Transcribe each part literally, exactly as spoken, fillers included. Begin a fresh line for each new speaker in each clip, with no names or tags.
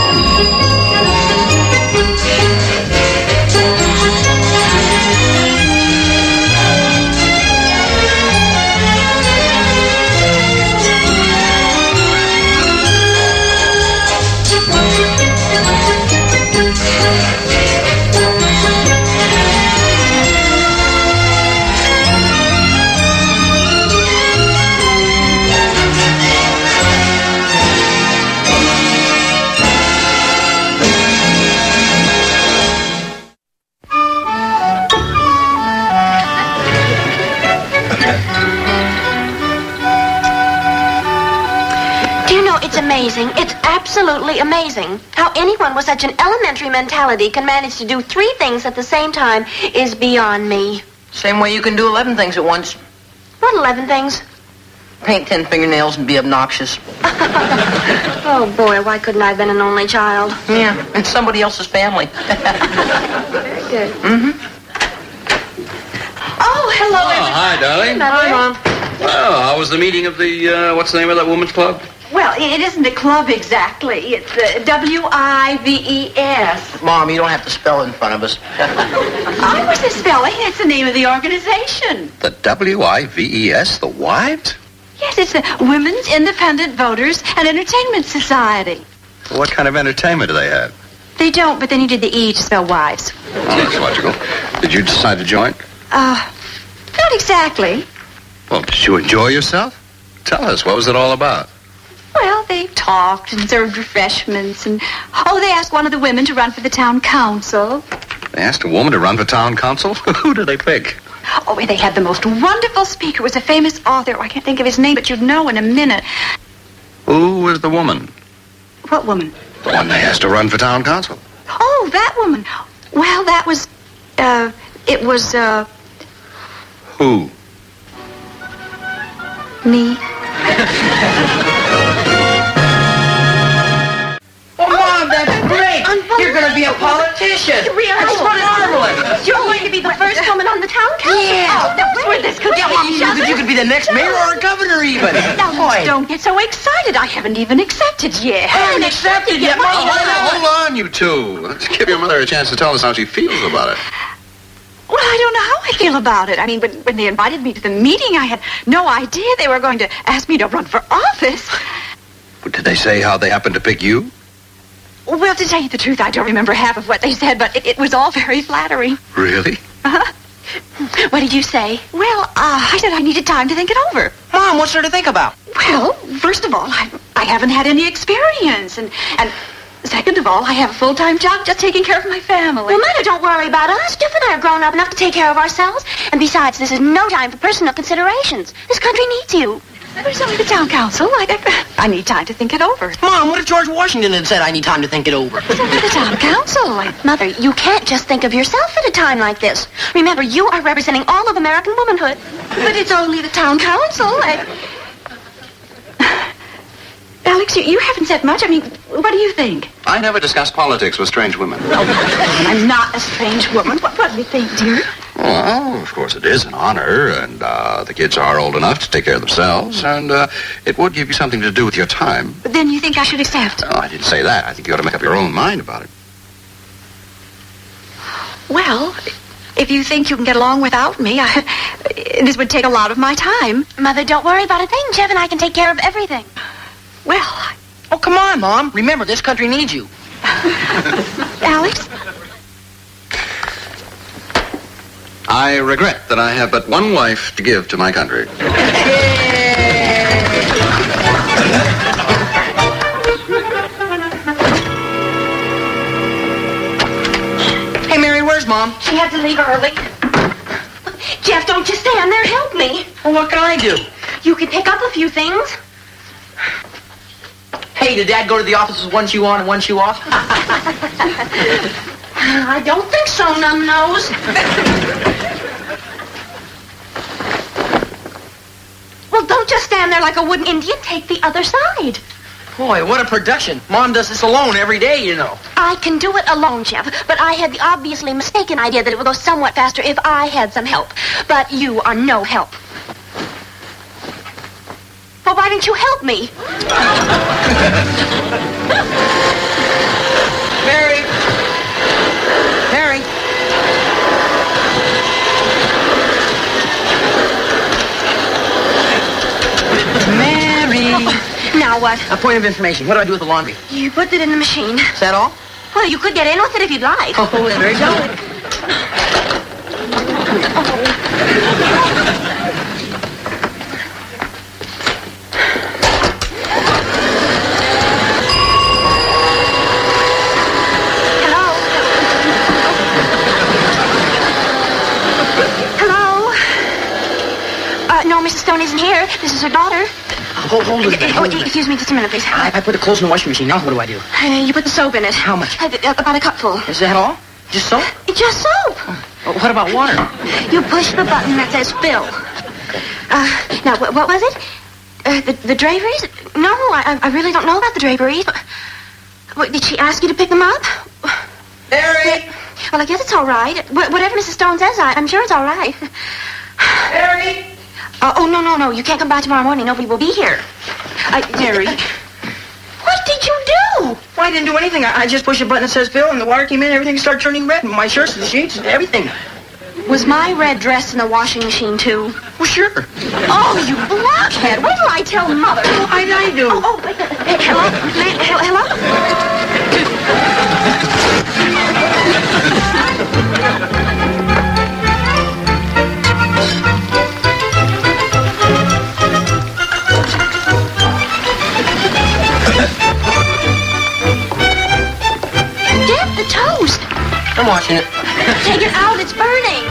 Amazing. It's absolutely amazing. How anyone with such an elementary mentality can manage to do three things at the same time is beyond me.
Same way you can do eleven things at once.
What eleven things?
Paint ten fingernails and be obnoxious.
Oh, boy, why couldn't I have been an only child?
Yeah, in somebody else's family.
Very good.
Mm-hmm.
Oh, hello,
Oh,
everybody.
hi, darling.
Hi, Mom.
Well, how was the meeting of the, uh, what's the name of that women's club?
Well, it isn't a club exactly. It's the W I V E S.
Mom, you don't have to spell it in front of us.
I was the spelling. It's the name of the organization.
The W I V E S, the what?
Yes, it's the Women's Independent Voters and Entertainment Society.
What kind of entertainment do they have?
They don't, but they needed the E to spell wives.
Oh, that's logical. Did you decide to join?
Uh, not exactly.
Well, did you enjoy yourself? Tell us, what was it all about?
Well, they talked and served refreshments and... Oh, they asked one of the women to run for the town council.
They asked a woman to run for town council? Who did they pick?
Oh, and they had the most wonderful speaker. It was a famous author. I can't think of his name, but you'd know in a minute.
Who was the woman?
What woman?
The one they asked to run for town council.
Oh, that woman. Well, that was... Uh, it was, uh...
Who?
Me.
Oh, Mom, that's great. You're going to be a politician. That's marvelous.
You're going to be the first woman on the town council.
Yeah.
Oh, that's where this could
Yeah, Mom, you knew that you could be the next mayor or a governor even.
Now,
Boy.
don't get so excited. I haven't even accepted yet.
I haven't accepted yet, Mom.
Hold on, you two. Let's give your mother a chance to tell us how she feels about it.
Well, I don't know how I feel about it. I mean, when, when they invited me to the meeting, I had no idea they were going to ask me to run for office.
Did they say how they happened to pick you?
Well, to tell you the truth, I don't remember half of what they said, but it, it was all very flattering.
Really?
Uh-huh.
What did you say?
Well, uh, I said I needed time to think it over.
Mom, what's there to think about?
Well, first of all, I, I haven't had any experience, and, and second of all, I have a full-time job just taking care of my family.
Well, Mother, don't worry about us. Jeff and I are grown up enough to take care of ourselves. And besides, this is no time for personal considerations. This country needs you.
There's only the town council. I, I, I need time to think it over.
Mom, what if George Washington had said I need time to think it over?
It's only the town council. I,
Mother, you can't just think of yourself at a time like this. Remember, you are representing all of American womanhood.
but it's only the town council. I, Alex, you, you haven't said much. I mean, what do you think?
I never discuss politics with strange women.
Oh, I'm not a strange woman. What, what do you think, dear?
Well, of course it is an honor, and uh, the kids are old enough to take care of themselves, and uh, it would give you something to do with your time.
But then you think I should accept?
Oh, I didn't say that. I think you ought to make up your own mind about it.
Well, if you think you can get along without me, I, this would take a lot of my time.
Mother, don't worry about a thing. Jeff and I can take care of everything.
Well, I,
Oh, come on, Mom. Remember, this country needs you.
Alex?
I regret that I have but one wife to give to my country.
Hey, Mary, where's Mom?
She had to leave early. Jeff, don't you stand there. Help me.
Well, what can I do?
You can pick up a few things.
Hey, did Dad go to the office with one shoe on and one shoe off?
I don't think so, Numnose. Well, don't just stand there like a wooden Indian. Take the other side.
Boy, what a production. Mom does this alone every day, you know.
I can do it alone, Jeff, but I had the obviously mistaken idea that it would go somewhat faster if I had some help. But you are no help. Well, why didn't you help me? what?
A point of information. What do I do with the laundry?
You put it in the machine.
Is that all?
Well, you could get in with it if you'd like.
Oh, there you go.
No, Missus Stone isn't here. This is her daughter.
Hold, hold it.
Oh, excuse me, just a minute, please.
I, I put the clothes in the washing machine. Now what do I do?
Uh, you put the soap in it.
How much?
Uh, about a cupful.
Is that all? Just soap?
Just soap.
Oh, what about water?
You push the button that says fill. Uh, now, wh- what was it? Uh, the, the draperies? No, I, I really don't know about the draperies. What, did she ask you to pick them up?
Mary!
Well, I guess it's all right. Wh- whatever Missus Stone says, I, I'm sure it's all right.
Mary!
Uh, oh, no, no, no. You can't come by tomorrow morning. Nobody will be here. I,
Mary.
Uh, what did you do?
Well, I didn't do anything. I, I just pushed a button that says fill, and the water came in, and everything started turning red. My shirts, the sheets, everything.
Was my red dress in the washing machine, too?
Well, sure.
Oh, you blockhead. When will I tell Mother?
Oh, I, I do.
Oh, oh, uh, hello? Ma- he- hello? Jeff, the toast.
I'm watching it.
Take it out. It's burning.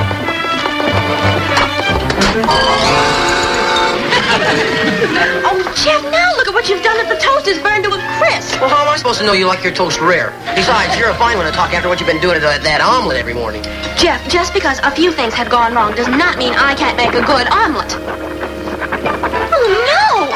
Oh, Jeff, now look at what you've done. The toast is burned to a crisp.
Well, how am I supposed to know you like your toast rare? Besides, you're a fine one to talk after what you've been doing to that, that omelet every morning.
Jeff, just because a few things have gone wrong does not mean I can't make a good omelet. Oh, no!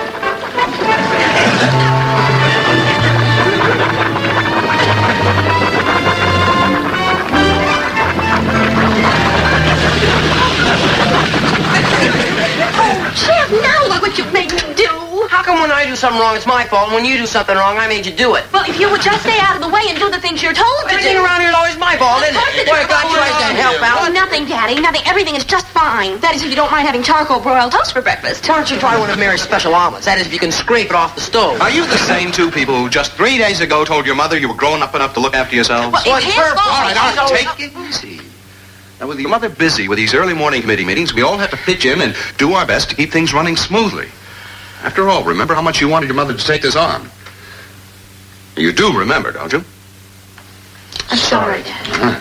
Jeff, now look what you've made me do.
How come when I do something wrong, it's my fault, and when you do something wrong, I made you do it?
Well, if you would just stay out of the way and do the things you're told to
Everything
do.
around here is always my fault, isn't it? Boy, God tries to help
Oh,
out.
nothing, Daddy. Nothing. Everything is just fine. That is if you don't mind having charcoal broiled toast for breakfast.
Why don't you try one of Mary's special omelets? That is, if you can scrape it off the stove.
Are you the same two people who just three days ago told your mother you were grown up enough to look after yourselves?
Well,
Well,
it's
it's
his
her
fault.
fault.
All right, all
She's
right,
always-
take it easy. Now, with your mother busy with these early morning committee meetings, we all have to pitch in and do our best to keep things running smoothly. After all, remember how much you wanted your mother to take this on? You do remember, don't you?
I'm sorry, Daddy.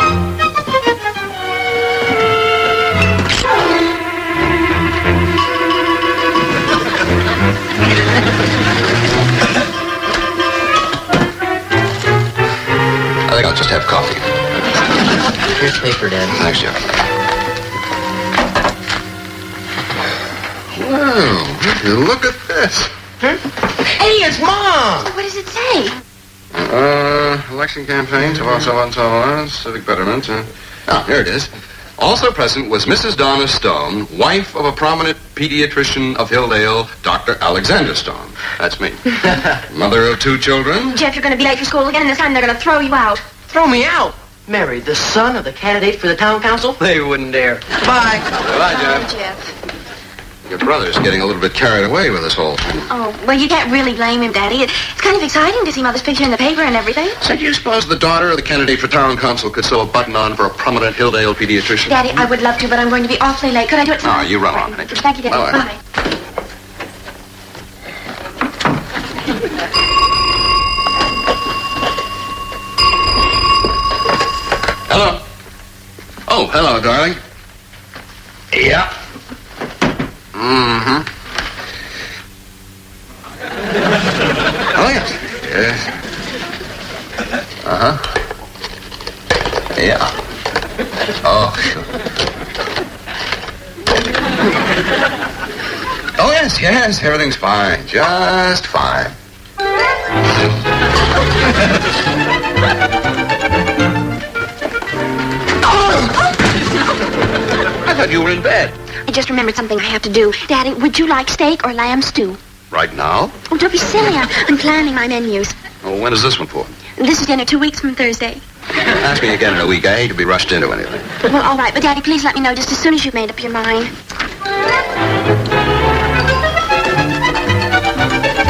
I think I'll just have coffee.
Here's paper, Dad.
Thanks, Jeff. Well, look at this.
Hey, it's Mom!
What does it say?
Uh, election campaigns have also on tolerance, civic betterment. Uh, ah, here it is. Also present was Missus Donna Stone, wife of a prominent pediatrician of Hilldale, Doctor Alexander Stone. That's me. Mother of two children.
Jeff, you're going to be late for school again, and this time they're going to throw you out.
Throw me out. Mary, the son of the candidate for the town council? They wouldn't dare. Bye.
Goodbye, Jeff.
Jeff.
Your brother's getting a little bit carried away with this whole thing.
Oh, well, you can't really blame him, Daddy. It, it's kind of exciting to see Mother's picture in the paper and everything.
So do you suppose the daughter of the candidate for town council could sew a button on for a prominent Hilldale pediatrician?
Daddy, I would love to, but I'm going to be awfully late. Could I do it?
Ah, you run along, honey.
Thank you, Daddy.
Bye-bye.
Bye.
Hello. Oh, hello, darling. Yeah. Mm-hmm. Oh, yes. Yes. Uh-huh. Yeah. Oh, sure. Oh, yes, yes. Everything's fine. Just fine. I thought you were in bed.
I just remembered something I have to do. Daddy, would you like steak or lamb stew?
Right now?
Oh, don't be silly. I'm, I'm planning my menus.
Oh, when is this one for?
This is dinner two weeks from Thursday.
Ask me again in a week. I hate to be rushed into anything.
Well, all right. But, Daddy, please let me know just as soon as you've made up your mind.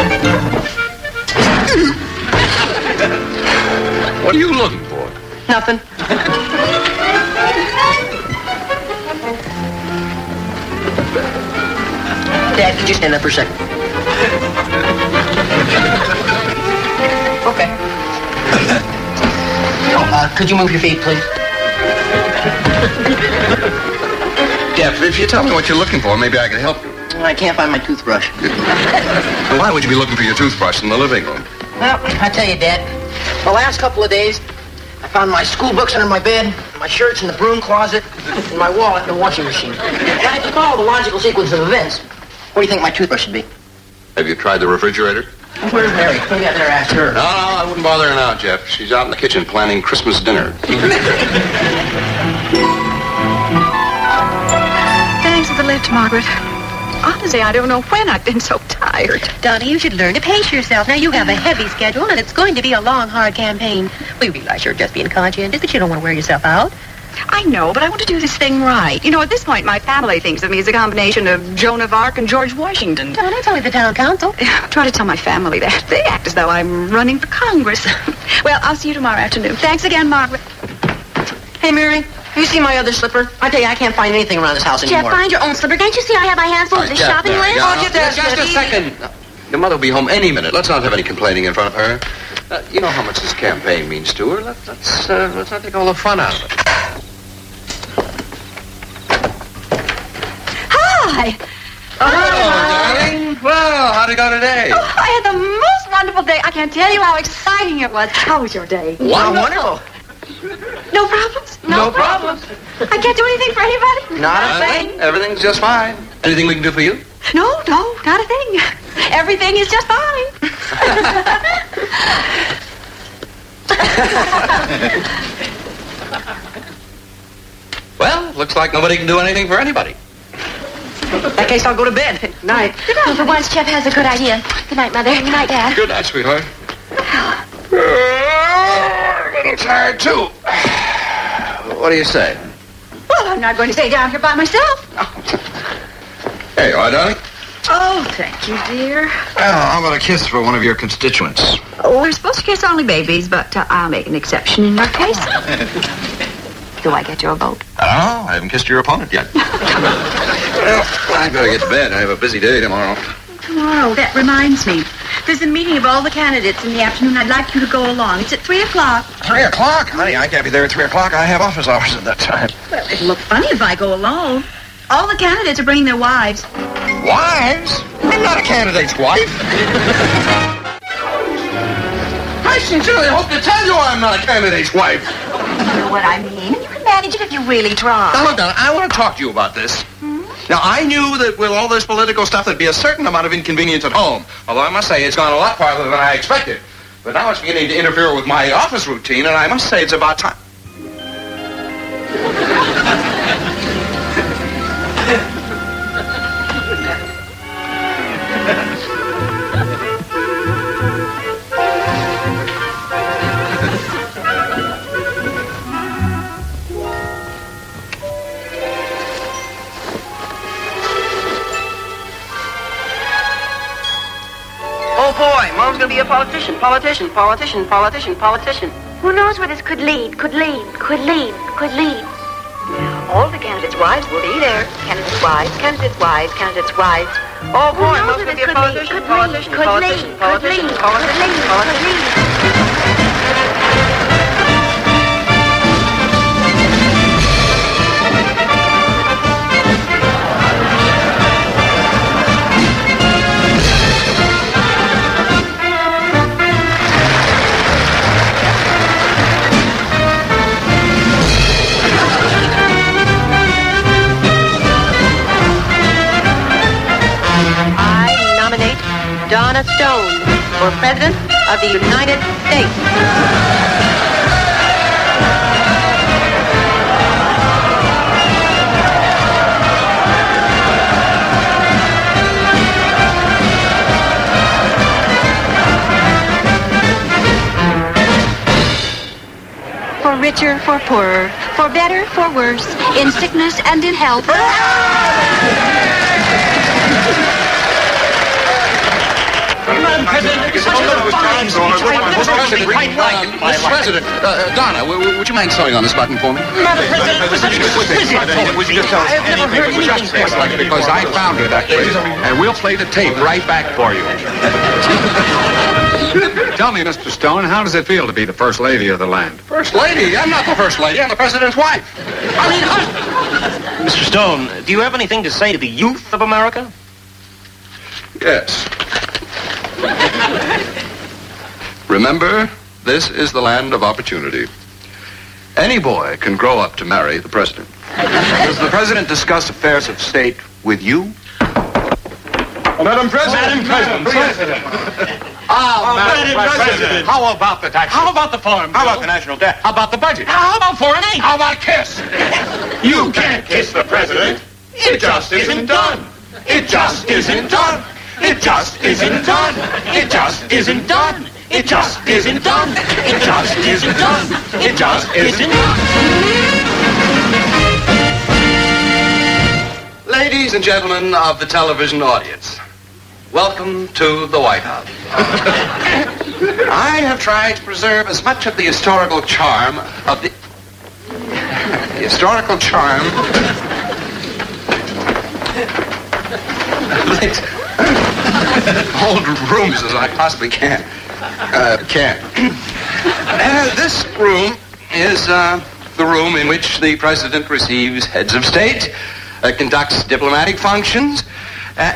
looking for?
Nothing. Dad, could you stand up for a second? Okay. Oh, uh, could you move your feet, please?
Jeff, if you tell me what you're looking for, maybe I can help you.
I can't find my toothbrush.
Why would you be looking for your toothbrush in the living room?
Well, I tell you, Dad, the last couple of days, I found my school books under my bed, my shirts in the broom closet, and my wallet in the washing machine. Now, if you follow the logical sequence of events, what do you think my toothbrush should be?
Have you tried the refrigerator?
Where's Mary? Maybe I better ask her.
No, no, I wouldn't bother her now, Jeff. She's out in the kitchen planning Christmas dinner.
Thanks for the lift, Margaret. Honestly, I don't know when I've been so tired.
Donna, you should learn to pace yourself. Now, you have a heavy schedule, and it's going to be a long, hard campaign. We realize you're just being conscientious, but you don't want to wear yourself out.
I know, but I want to do this thing right. You know, at this point, my family thinks of me as a combination of Joan of Arc and George Washington.
Donna, it's only the town council.
I try to tell my family that. They act as though I'm running for Congress. Well, I'll see you tomorrow afternoon. Thanks again, Margaret.
Hey, Mary, you see my other slipper? I tell you, I can't find anything around this house
Jeff,
anymore.
find your own slipper. Can't you see I have my hands full of this shopping list?
Yeah,
Oh, get that,
just a
Easy.
second. Your mother will be home any minute. Let's not have any complaining in front of her. Uh, you know how much this campaign means to her. Let, let's, uh, let's not take all the fun out of it.
Hi.
Hello, darling. Well, how'd it go today?
Oh, I had the most wonderful day. I can't tell you how exciting it was. How was your day?
Wonderful.
No problems?
No problems.
I can't do anything for anybody?
Not a
Nothing.
thing.
Everything's just fine. Anything we can do for you?
No, no, not a thing. Everything is just fine.
Well, looks like nobody can do anything for anybody.
In that case, I'll go to bed. Night.
Well, for once, Jeff has a good idea. Good night, Mother. Good night, Dad.
Good night, sweetheart. Uh, a little tired, too. What do you say?
Well, I'm not going to stay down here by myself.
There you are, darling.
Oh, thank you, dear.
Well, how about a kiss for one of your constituents?
Oh, we're supposed to kiss only babies, but uh, I'll make an exception in your case. Do I get your vote?
I don't know. I haven't kissed your opponent yet. Well, I better get to bed. I have a busy day tomorrow.
Tomorrow, that reminds me. There's a meeting of all the candidates in the afternoon. I'd like you to go along. It's at three o'clock.
Three o'clock? Honey, I can't be there at three o'clock. I have office hours at that time.
Well, it'll look funny if I go alone. All the candidates are bringing their wives.
Wives? I'm not a candidate's wife. I sincerely hope to tell you I'm not a candidate's wife.
You know what I mean. You can manage it if you really try.
Now, look, Donna, I want to talk to you about this. Hmm? Now, I knew that with all this political stuff, there'd be a certain amount of inconvenience at home. Although I must say it's gone a lot farther than I expected. But now it's beginning to interfere with my office routine, and I must say it's about time.
Oh, boy. Mom's going to be a politician. Politician, politician, politician, politician.
Who knows where this could lead, could lead, could lead, could lead.
All the candidates' wives will be there. Candidates' wives, candidates' wives, candidates' wives.
Oh, boy.
Who knows
Mom's
where
going to
this
be a
could lead,
politician.
could lead,
Politician,
could
politician,
lead, could
politician,
lead,
politician,
could lead,
politician.
could lead.
I nominate Donna Stone for President of the United States.
For richer, for poorer, for better, for worse, in sickness and in health.
Madam President, it's such a good find.
Um, Mister President, uh, Donna, w- w- would you mind sewing on this button for me?
Madam President, was it I've never heard anything quite like it.
Because I found it, actually, and we'll play the tape right back for you.
Tell me, Mister Stone, how does it feel to be the First Lady of the land?
First Lady? I'm not the First Lady. I'm the President's wife.
I mean, husband. Mister Stone, do you have anything to say to the youth of America?
Yes. Remember, this is the land of opportunity. Any boy can grow up to marry the President.
Does the President discuss affairs of state with you?
Madam President.
Madam President.
Oh,
Madam President.
How about the tax?
How about the farm
How
bill?
about the national debt? How about the budget?
How about foreign aid?
How about kiss?
You can't kiss the president. It just isn't done. It just isn't done. It just isn't done. It just isn't done. It just isn't done. It just isn't done. It just isn't done.
Ladies and gentlemen of the television audience, welcome to the White House. I have tried to preserve as much of the historical charm of the... the historical charm... old rooms as I possibly can. Uh, can. Uh, this room is uh, the room in which the President receives heads of state, uh, conducts diplomatic functions, uh,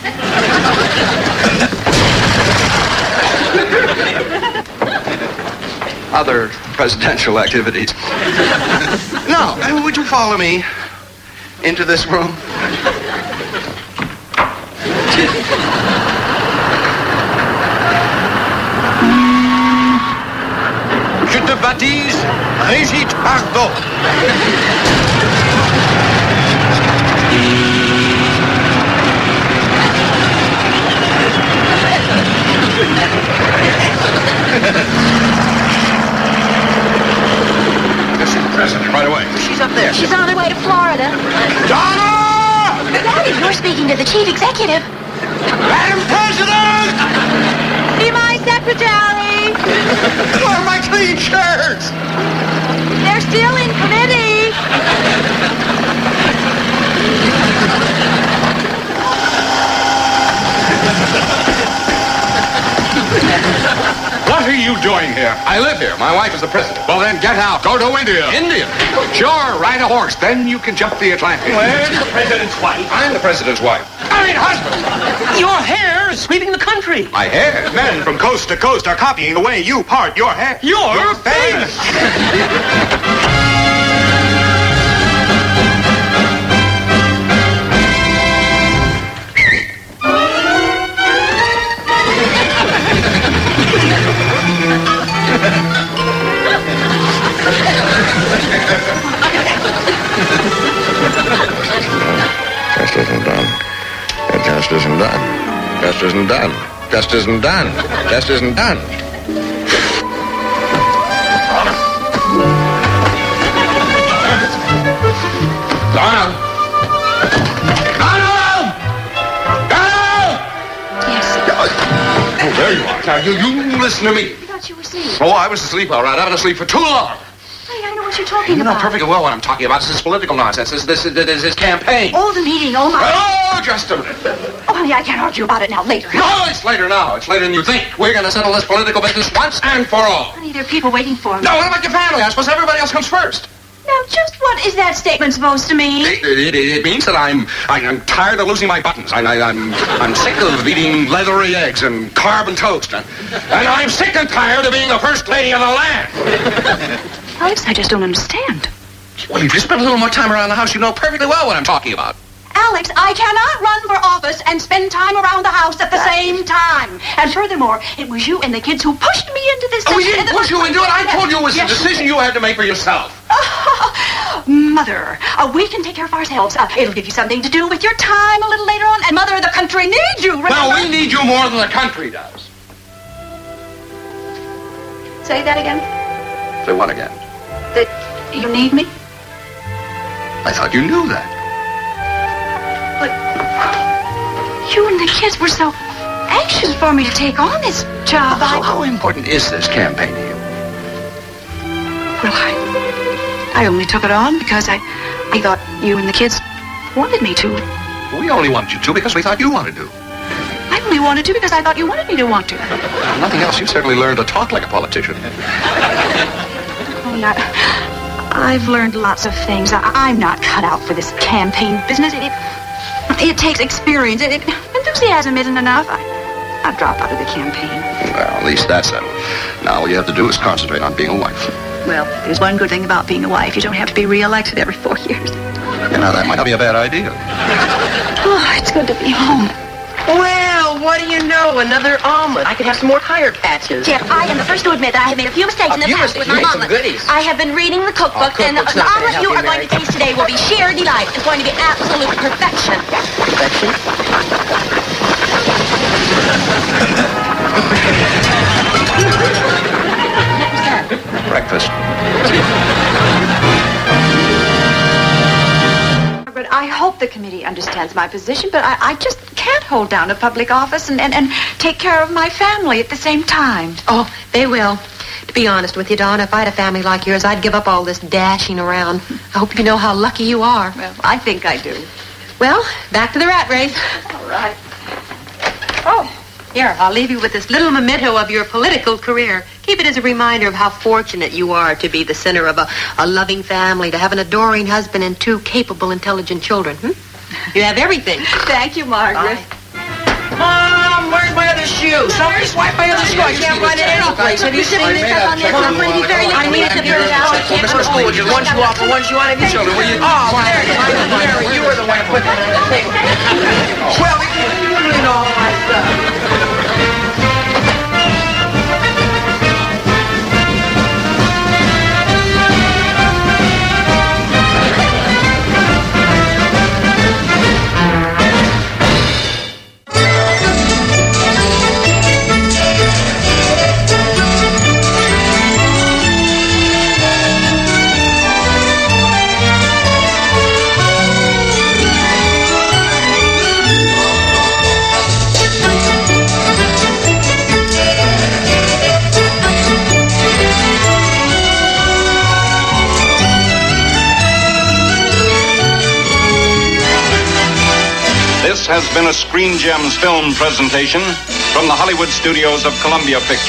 other presidential activities. Now, uh, would you follow me into this room?
Je te baptise Brigitte Bardot.
Mister President, right away.
She's up there.
She's on her way to Florida.
Donna!
Daddy, you're speaking to the chief executive.
Madam President!
Be my secretary.
Where are my clean shirts?
They're still in committee.
What are you doing here?
I live here. My wife is the President.
Well, then get out. Go to India.
India.
Sure, ride a horse. Then you can jump the Atlantic.
Where's the president's wife?
I'm the President's wife.
I mean, husband.
Your hair is sweeping the country.
My hair.
Men from coast to coast are copying the way you part your hair.
You're
famous.
Just isn't done. It just isn't done. Just isn't done. Just isn't done. Just isn't done.
Donald! Donald! Donald!
Yes.
Oh, there you are. Now, you, you listen to me.
I thought you were asleep.
Oh, I was asleep, all right. I've been asleep for too long.
Hey, I know what you're talking
You know
about.
perfectly well what I'm talking about. This is political nonsense. This, this, this, this is campaign.
Oh, the meeting. Oh, my.
Oh, just a minute.
Oh, honey, I can't argue about it now. Later.
No, it's later now. It's later than you think. We're going to settle this political business once and for all.
Honey, there are people waiting for me.
No, what about your family? I suppose everybody else comes first.
Now, just what is that statement supposed to mean?
It, it, it, it means that I'm I'm tired of losing my buttons. I, I, I'm I'm sick of eating leathery eggs and carbon toast, and, and I'm sick and tired of being the first lady of the land.
Alex, I just don't understand.
Well, if you spend a little more time around the house, you know perfectly well what I'm talking about.
Alex, I cannot run for office and spend time around the house at the same time. And furthermore, it was you and the kids who pushed me into this.
Oh, we
in
didn't
the
push
first
you into it. I
place.
told you it was
Yes.
a decision you had to make for yourself.
Mother, uh, we can take care of ourselves. Uh, it'll give you something to do with your time a little later on. And Mother, the country needs you, remember?
Well, we need you more than the country does.
Say that again.
Say what again?
That you need me?
I thought you knew that.
But you and the kids were so anxious for me to take on this job.
How,
I...
how important is this campaign to you?
Well, I, I only took it on because I, I thought you and the kids wanted me to.
We only wanted you to because we thought you wanted to.
I only wanted to because I thought you wanted me to want to.
Well, nothing else. You certainly learned to talk like a politician.
Oh, not, I've learned lots of things. I, I'm not cut out for this campaign business. It, it, it takes experience. It, it, enthusiasm isn't enough. I, I'll drop out of the campaign.
Well, at least that's settled. Now all you have to do is concentrate on being a wife.
Well, there's one good thing about being a wife. You don't have to be reelected every four years.
You know, that might not be a bad idea.
Oh, it's good to be home.
Well, what do you know? Another omelet. I could have some more tire patches.
Jeff, I am the first to admit that I have made a few mistakes
A
in the
few
past
mistakes?
with my
You made some
omelet.
goodies.
I have been reading the cookbook,
Oh,
and the,
cookbook's
the
not gonna
omelet
help
you
you,
are going to
Mary.
taste today will be sheer delight. It's going to be absolute perfection.
Perfection?
Breakfast.
Margaret, I hope the committee understands my position, but I, I just can't hold down a public office and, and, and take care of my family at the same time.
Oh, they will. To be honest with you, Donna, if I had a family like yours, I'd give up all this dashing around. I hope you know how lucky you are.
Well, I think I do.
Well, back to the rat race.
All right.
Oh, here, I'll leave you with this little memento of your political career. Keep it as a reminder of how fortunate you are to be the center of a, a loving family, to have an adoring husband and two capable, intelligent children. Hmm? You have everything.
Thank you, Margaret.
Mom, where's my other shoe? Somebody swipe my other shoe. I can't find it any place. Have you seen this up on this? I'm going to be very late. I need it to be out. I can't Mister find it. One shoe off and one shoe on. Have you children? Will you? Oh, there it is. Mary, you were the one who put that on the table. Well, you really know all my stuff.
This has been a Screen Gems film presentation from the Hollywood studios of Columbia Pictures.